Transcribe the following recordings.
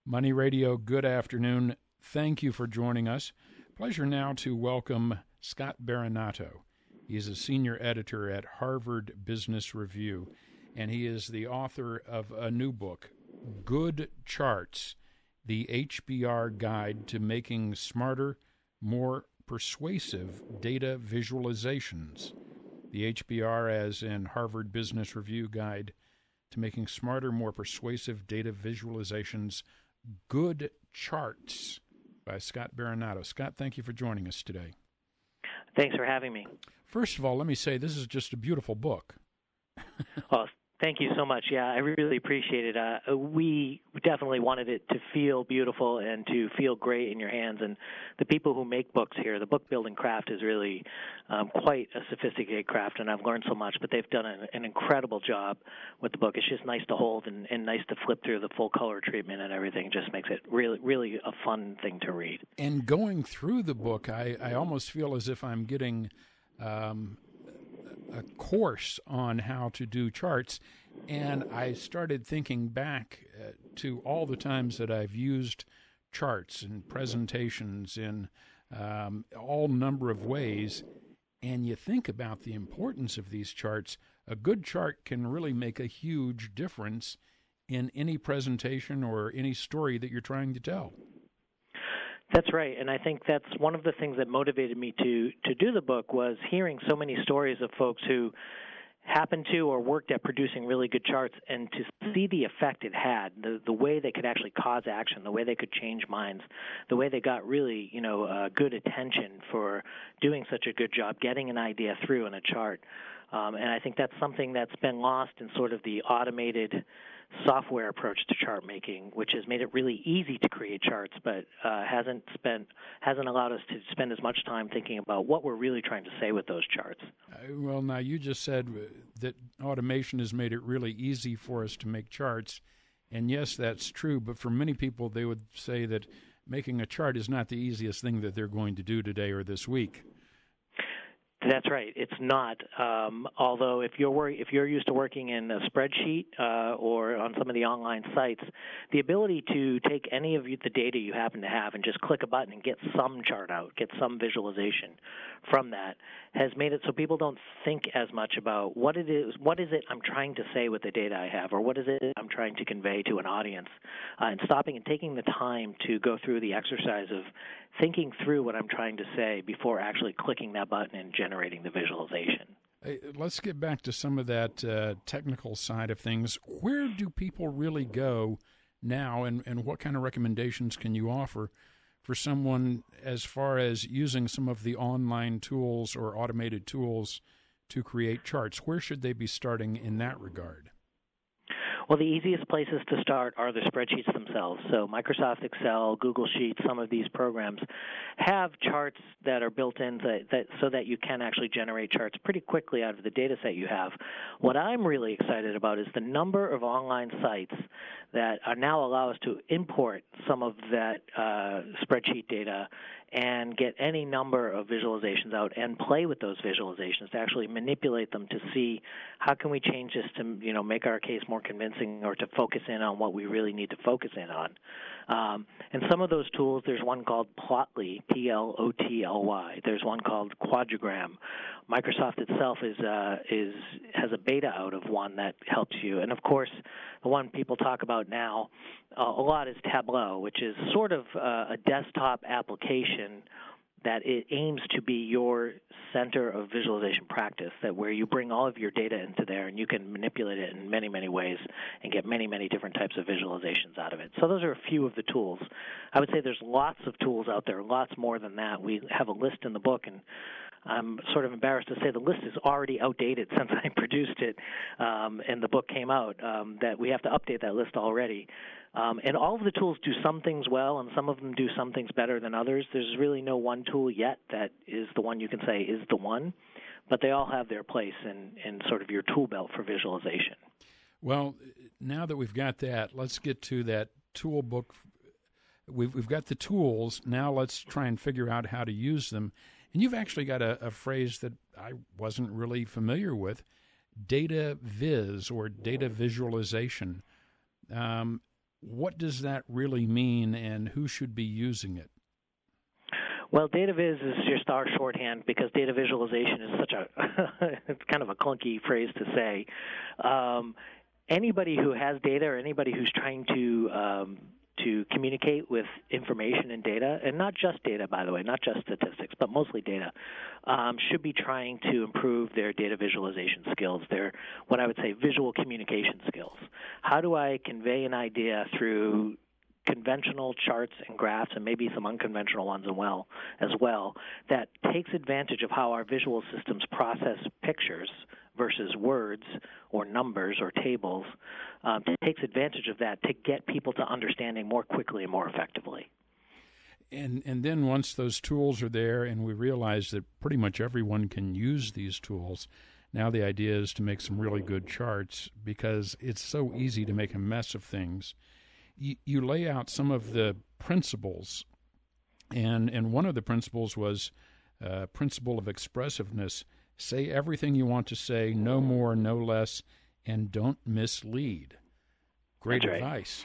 Money Radio, good afternoon. Thank you for joining us. Pleasure now to welcome Scott Baranato. He is a senior editor at Harvard Business Review, and he is the author of a new book, Good Charts, the HBR Guide to Making Smarter, More Persuasive Data Visualizations. The HBR, as in Harvard Business Review Guide to Making Smarter, More Persuasive Data Visualizations, Good Charts, by Scott Baranato. Scott, thank you for joining us today. Thanks for having me. First of all, let me say this is just a beautiful book. Well, thank you so much. Yeah, I really appreciate it. We definitely wanted it to feel beautiful and to feel great in your hands. And the people who make books here, the book building craft is really quite a sophisticated craft, and I've learned so much. But they've done an incredible job with the book. It's just nice to hold and nice to flip through the full color treatment and everything. It just makes it really, really a fun thing to read. And going through the book, I almost feel as if I'm getting a course on how to do charts, and I started thinking back to all the times that I've used charts in presentations in all number of ways, and you think about the importance of these charts. A good chart can really make a huge difference in any presentation or any story that you're trying to tell. That's right, and I think that's one of the things that motivated me to do the book was hearing so many stories of folks who happened to or worked at producing really good charts, and to see the effect it had, the way they could actually cause action, the way they could change minds, the way they got really, good attention for doing such a good job, getting an idea through in a chart. And I think that's something that's been lost in sort of the automated software approach to chart making, which has made it really easy to create charts, but hasn't allowed us to spend as much time thinking about what we're really trying to say with those charts. Well, now you just said that automation has made it really easy for us to make charts, and yes, that's true, but for many people, they would say that making a chart is not the easiest thing that they're going to do today or this week. That's right. It's not. Although if you're used to working in a spreadsheet or on some of the online sites, the ability to take any of the data you happen to have and just click a button and get some chart out, get some visualization from that, has made it so people don't think as much about what is it I'm trying to say with the data I have, or what is it I'm trying to convey to an audience, and stopping and taking the time to go through the exercise of thinking through what I'm trying to say before actually clicking that button and generating the visualization. Let's get back to some of that technical side of things. Where do people really go now, and what kind of recommendations can you offer for someone as far as using some of the online tools or automated tools to create charts? Where should they be starting in that regard? Well, the easiest places to start are the spreadsheets themselves. So Microsoft Excel, Google Sheets, some of these programs have charts that are built in so that you can actually generate charts pretty quickly out of the data set you have. What I'm really excited about is the number of online sites that now allow us to import some of that spreadsheet data and get any number of visualizations out and play with those visualizations to actually manipulate them to see how can we change this to make our case more convincing or to focus in on what we really need to focus in on. And some of those tools, there's one called Plotly, Plotly. There's one called Quadrigram. Microsoft itself has a beta out of one that helps you. And of course, the one people talk about now a lot is Tableau, which is sort of a desktop application that it aims to be your center of visualization practice, that where you bring all of your data into there and you can manipulate it in many, many ways and get many, many different types of visualizations out of it. So those are a few of the tools. I would say there's lots of tools out there, lots more than that. We have a list in the book, and I'm sort of embarrassed to say the list is already outdated since I produced it and the book came out, that we have to update that list already. And all of the tools do some things well, and some of them do some things better than others. There's really no one tool yet that is the one you can say is the one, but they all have their place in sort of your tool belt for visualization. Well, now that we've got that, let's get to that tool book. We've got the tools. Now let's try and figure out how to use them. And you've actually got a phrase that I wasn't really familiar with, data viz, or data visualization. What does that really mean, and who should be using it? Well, data viz is just our shorthand because data visualization is such it's kind of a clunky phrase to say. Anybody who has data or anybody who's trying to communicate with information and data, and not just data, by the way, not just statistics, but mostly data, should be trying to improve their data visualization skills, their, what I would say, visual communication skills. How do I convey an idea through conventional charts and graphs, and maybe some unconventional ones as well, that takes advantage of how our visual systems process pictures versus words or numbers or tables, takes advantage of that to get people to understanding more quickly and more effectively. And then once those tools are there and we realize that pretty much everyone can use these tools, now the idea is to make some really good charts because it's so easy to make a mess of things. You lay out some of the principles, and one of the principles was principle of expressiveness. Say everything you want to say, no more, no less, and don't mislead. Great advice.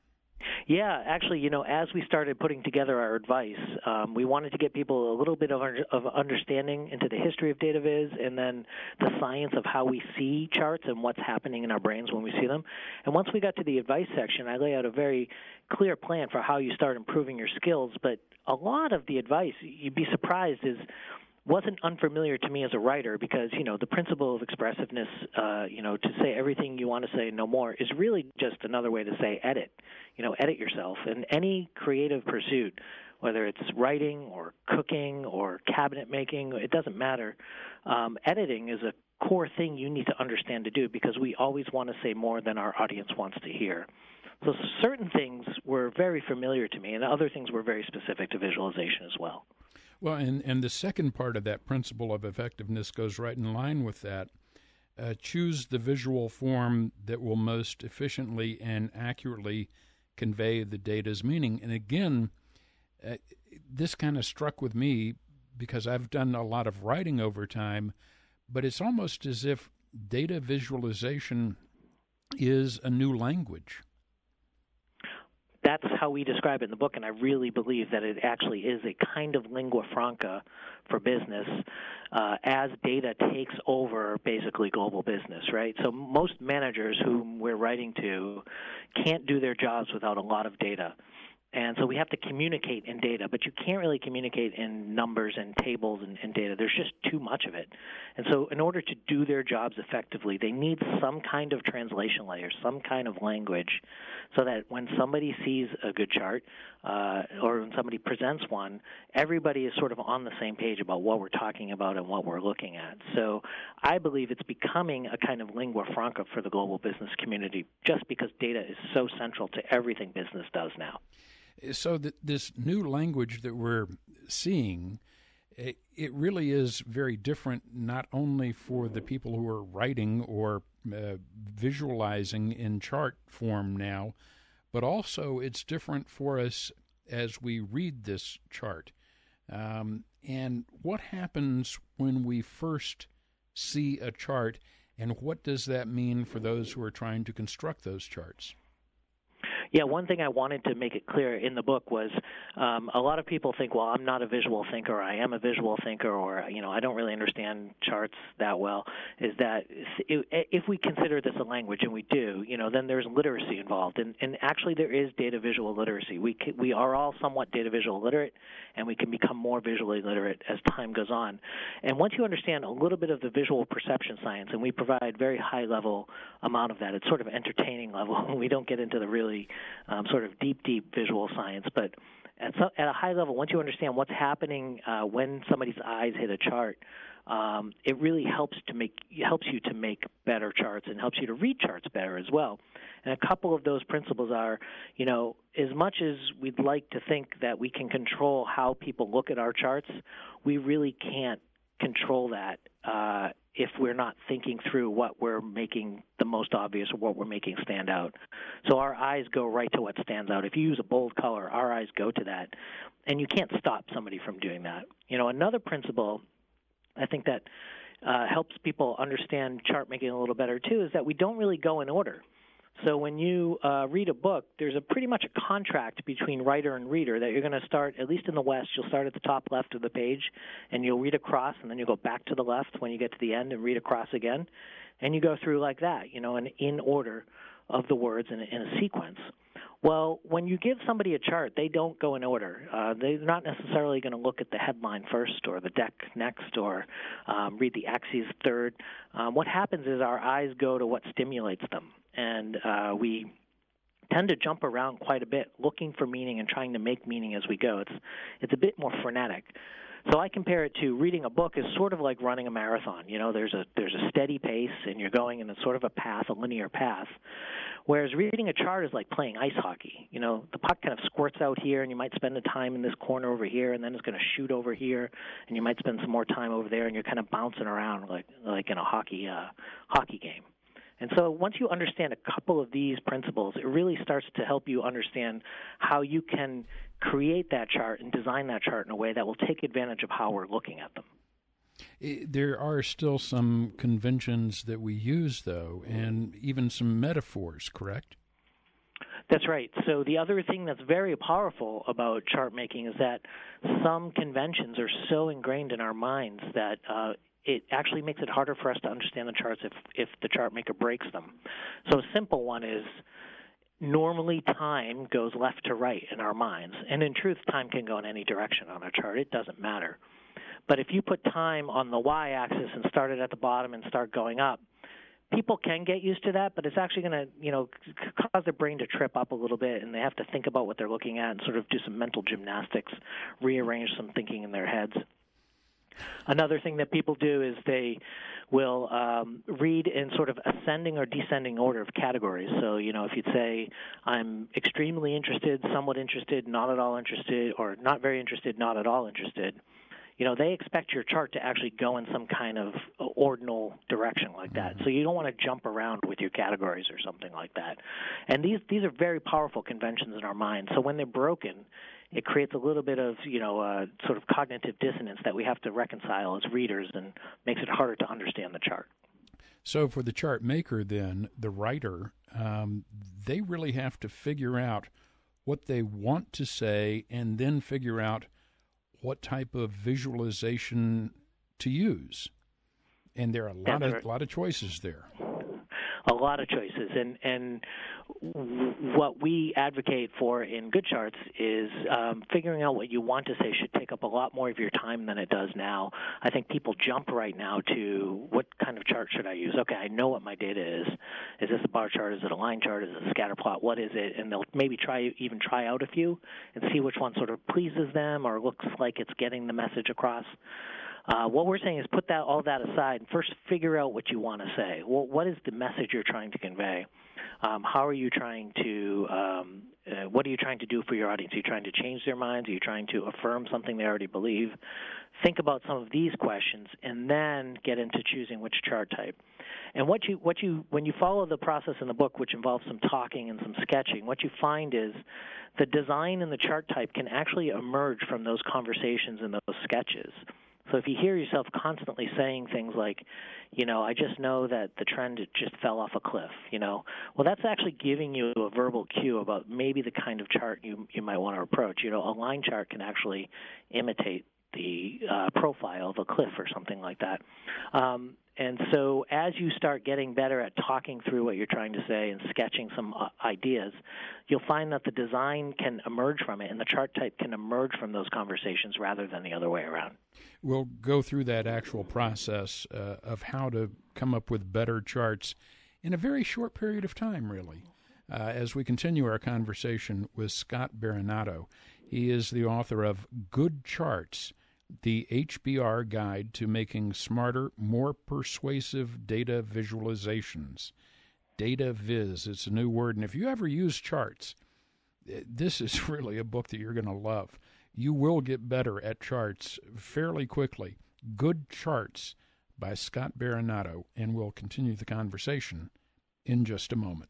Yeah, actually, as we started putting together our advice, we wanted to get people a little bit of understanding into the history of data viz and then the science of how we see charts and what's happening in our brains when we see them. And once we got to the advice section, I lay out a very clear plan for how you start improving your skills. But a lot of the advice, you'd be surprised, wasn't unfamiliar to me as a writer because, the principle of expressiveness, to say everything you want to say, no more, is really just another way to say edit. Edit yourself. In any creative pursuit, whether it's writing or cooking or cabinet making, it doesn't matter. Editing is a core thing you need to understand to do because we always want to say more than our audience wants to hear. So certain things were very familiar to me, and other things were very specific to visualization as well. Well, and the second part of that principle of effectiveness goes right in line with that. Choose the visual form that will most efficiently and accurately convey the data's meaning. And again, this kind of struck with me because I've done a lot of writing over time, but it's almost as if data visualization is a new language. That's how we describe it in the book, and I really believe that it actually is a kind of lingua franca for business as data takes over basically global business, right? So most managers whom we're writing to can't do their jobs without a lot of data. And so we have to communicate in data, but you can't really communicate in numbers and tables and data. There's just too much of it. And so in order to do their jobs effectively, they need some kind of translation layer, some kind of language, so that when somebody sees a good chart or when somebody presents one, everybody is sort of on the same page about what we're talking about and what we're looking at. So I believe it's becoming a kind of lingua franca for the global business community just because data is so central to everything business does now. So this new language that we're seeing, it really is very different not only for the people who are writing or visualizing in chart form now, but also it's different for us as we read this chart. And what happens when we first see a chart, and what does that mean for those who are trying to construct those charts? Yeah, one thing I wanted to make it clear in the book was a lot of people think, well, I'm not a visual thinker, or I am a visual thinker, or, I don't really understand charts that well, is that if we consider this a language, and we do, then there's literacy involved. And actually there is data visual literacy. We are all somewhat data visual literate, and we can become more visually literate as time goes on. And once you understand a little bit of the visual perception science, and we provide very high-level amount of that, it's sort of entertaining level. We don't get into the really sort of deep visual science, but at a high level, once you understand what's happening when somebody's eyes hit a chart, it really helps you to make better charts and helps you to read charts better as well. And a couple of those principles are, as much as we'd like to think that we can control how people look at our charts, we really can't control that if we're not thinking through what we're making the most obvious or what we're making stand out. So our eyes go right to what stands out. If you use a bold color, our eyes go to that, and you can't stop somebody from doing that. Another principle I think that helps people understand chart making a little better too is that we don't really go in order. So when you read a book, there's pretty much a contract between writer and reader that you're going to start, at least in the West, you'll start at the top left of the page, and you'll read across, and then you'll go back to the left when you get to the end and read across again. And you go through like that, and in order of the words in a sequence. Well, when you give somebody a chart, they don't go in order. They're not necessarily going to look at the headline first or the deck next or read the axes third. What happens is our eyes go to what stimulates them, and we tend to jump around quite a bit looking for meaning and trying to make meaning as we go. It's a bit more frenetic. So I compare it to reading a book is sort of like running a marathon. There's a steady pace, and you're going in a sort of a path, a linear path. Whereas reading a chart is like playing ice hockey. The puck kind of squirts out here, and you might spend the time in this corner over here, and then it's going to shoot over here, and you might spend some more time over there, and you're kind of bouncing around like in a hockey game. And so once you understand a couple of these principles, it really starts to help you understand how you can create that chart and design that chart in a way that will take advantage of how we're looking at them. There are still some conventions that we use, though, and even some metaphors, correct? That's right. So the other thing that's very powerful about chart making is that some conventions are so ingrained in our minds that it actually makes it harder for us to understand the charts if the chart maker breaks them. So a simple one is normally time goes left to right in our minds. And in truth, time can go in any direction on a chart. It doesn't matter. But if you put time on the y-axis and start it at the bottom and start going up, people can get used to that, but it's actually going to, cause their brain to trip up a little bit, and they have to think about what they're looking at and sort of do some mental gymnastics, rearrange some thinking in their heads. Another thing that people do is they will read in sort of ascending or descending order of categories. So, if you'd say, I'm extremely interested, somewhat interested, not at all interested, or not very interested, not at all interested, they expect your chart to actually go in some kind of ordinal direction like that. So you don't want to jump around with your categories or something like that. And these are very powerful conventions in our mind. So when they're broken, it creates a little bit of, sort of cognitive dissonance that we have to reconcile as readers and makes it harder to understand the chart. So for the chart maker, then, the writer, they really have to figure out what they want to say and then figure out what type of visualization to use. And there are a lot of choices there. A lot of choices. And what we advocate for in good charts is figuring out what you want to say should take up a lot more of your time than it does now. I think people jump right now to what kind of chart should I use? Okay, I know what my data is. Is this a bar chart? Is it a line chart? Is it a scatter plot? What is it? And they'll maybe try out a few and see which one sort of pleases them or looks like it's getting the message across. What we're saying is put all that aside and first figure out what you want to say. Well, what is the message you're trying to convey? How are you trying to what are you trying to do for your audience? Are you trying to change their minds? Are you trying to affirm something they already believe? Think about some of these questions and then get into choosing which chart type. And when you follow the process in the book, which involves some talking and some sketching, what you find is the design and the chart type can actually emerge from those conversations and those sketches. So if you hear yourself constantly saying things like, I just know that the trend just fell off a cliff, well, that's actually giving you a verbal cue about maybe the kind of chart you might want to approach. A line chart can actually imitate the profile of a cliff or something like that. And so as you start getting better at talking through what you're trying to say and sketching some ideas, you'll find that the design can emerge from it and the chart type can emerge from those conversations rather than the other way around. We'll go through that actual process of how to come up with better charts in a very short period of time, really, as we continue our conversation with Scott Berinato. He is the author of Good Charts, the HBR Guide to Making Smarter, More Persuasive Data Visualizations. Data Viz, it's a new word. And if you ever use charts, this is really a book that you're going to love. You will get better at charts fairly quickly. Good Charts by Scott Berinato, and we'll continue the conversation in just a moment.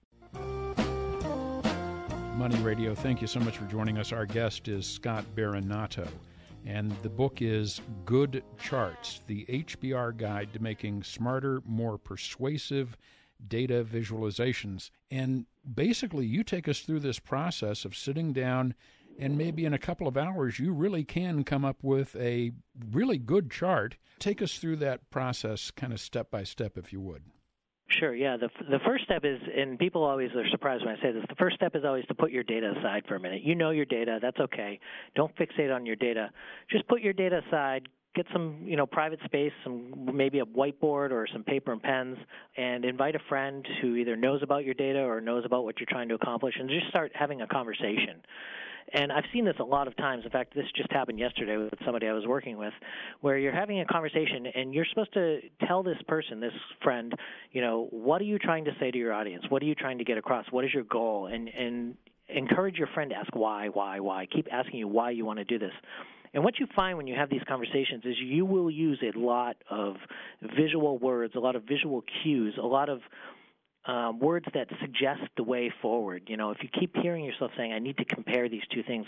Money Radio, thank you so much for joining us. Our guest is Scott Berinato, and the book is Good Charts, the HBR Guide to Making Smarter, More Persuasive data visualizations. And basically, you take us through this process of sitting down, and maybe in a couple of hours, you really can come up with a really good chart. Take us through that process kind of step by step, if you would. Sure, yeah. The first step is, and people always are surprised when I say this, the first step is always to put your data aside for a minute. You know your data, that's okay. Don't fixate on your data. Just put your data aside, get some, private space, maybe a whiteboard or some paper and pens, and invite a friend who either knows about your data or knows about what you're trying to accomplish, and just start having a conversation. And I've seen this a lot of times. In fact, this just happened yesterday with somebody I was working with, where you're having a conversation and you're supposed to tell this person, this friend, what are you trying to say to your audience? What are you trying to get across? What is your goal? And encourage your friend to ask why. Keep asking you why you want to do this. And what you find when you have these conversations is you will use a lot of visual words, a lot of visual cues, a lot of words that suggest the way forward. If you keep hearing yourself saying, I need to compare these two things,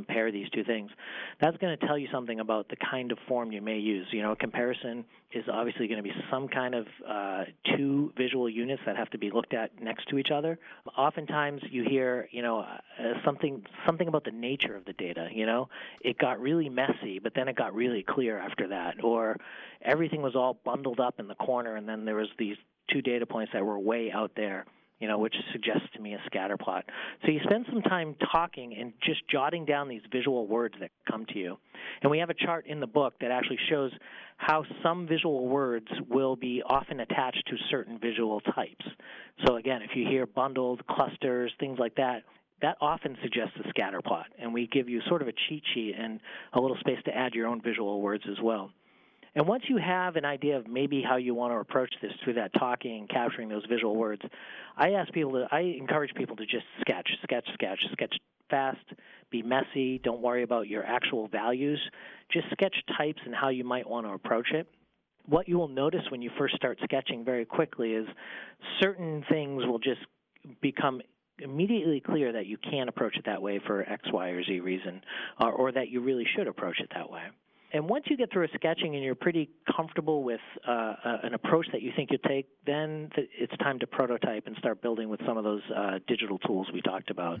that's going to tell you something about the kind of form you may use. A comparison is obviously going to be some kind of two visual units that have to be looked at next to each other. Oftentimes you hear, something about the nature of the data. It got really messy, but then it got really clear after that. Or everything was all bundled up in the corner, and then there was these two data points that were way out there, which suggests to me a scatter plot. So you spend some time talking and just jotting down these visual words that come to you. And we have a chart in the book that actually shows how some visual words will be often attached to certain visual types. So again, if you hear bundled, clusters, things like that, that often suggests a scatter plot. And we give you sort of a cheat sheet and a little space to add your own visual words as well. And once you have an idea of maybe how you want to approach this through that talking and capturing those visual words, I encourage people to just sketch fast, be messy, don't worry about your actual values. Just sketch types and how you might want to approach it. What you will notice when you first start sketching very quickly is certain things will just become immediately clear that you can't approach it that way for X, Y, or Z reason, or that you really should approach it that way. And once you get through a sketching and you're pretty comfortable with an approach that you think you'll take, then it's time to prototype and start building with some of those digital tools we talked about,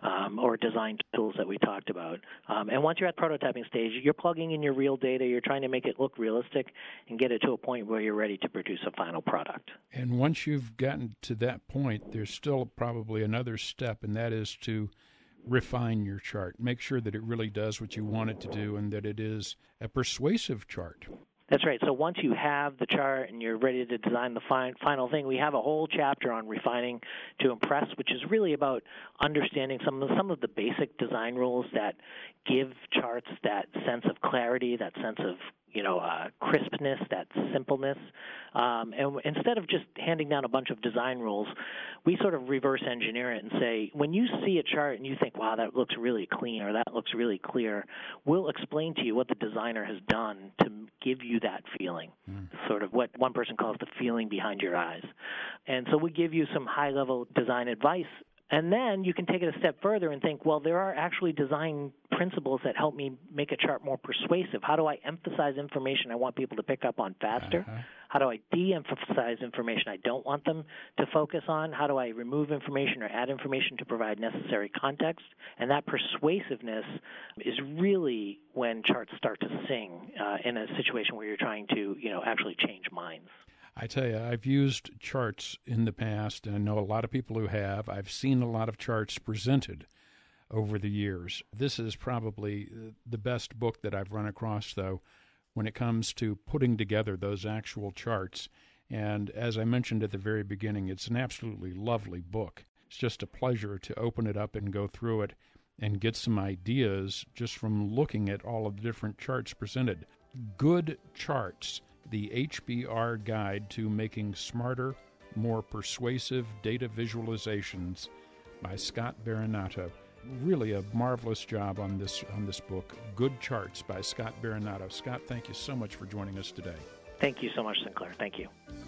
or design tools that we talked about. And once you're at the prototyping stage, you're plugging in your real data, you're trying to make it look realistic and get it to a point where you're ready to produce a final product. And once you've gotten to that point, there's still probably another step, and that is to refine your chart. Make sure that it really does what you want it to do and that it is a persuasive chart. That's right. So once you have the chart and you're ready to design the final thing, we have a whole chapter on refining to impress, which is really about understanding some of the basic design rules that give charts that sense of clarity, that sense of crispness, that simpleness. And instead of just handing down a bunch of design rules, we sort of reverse engineer it and say, when you see a chart and you think, wow, that looks really clean or that looks really clear, we'll explain to you what the designer has done to give you that feeling, sort of what one person calls the feeling behind your eyes. And so we give you some high-level design advice. And then you can take it a step further and think, well, there are actually design principles that help me make a chart more persuasive. How do I emphasize information I want people to pick up on faster? How do I de-emphasize information I don't want them to focus on? How do I remove information or add information to provide necessary context? And that persuasiveness is really when charts start to sing in a situation where you're trying to, actually change minds. I tell you, I've used charts in the past, and I know a lot of people who have. I've seen a lot of charts presented over the years. This is probably the best book that I've run across, though, when it comes to putting together those actual charts. And as I mentioned at the very beginning, it's an absolutely lovely book. It's just a pleasure to open it up and go through it and get some ideas just from looking at all of the different charts presented. Good charts. The HBR Guide to Making Smarter, More Persuasive Data Visualizations by Scott Barinato. Really a marvelous job on this book. Good Charts by Scott Barinato. Scott, thank you so much for joining us today. Thank you so much, Sinclair. Thank you.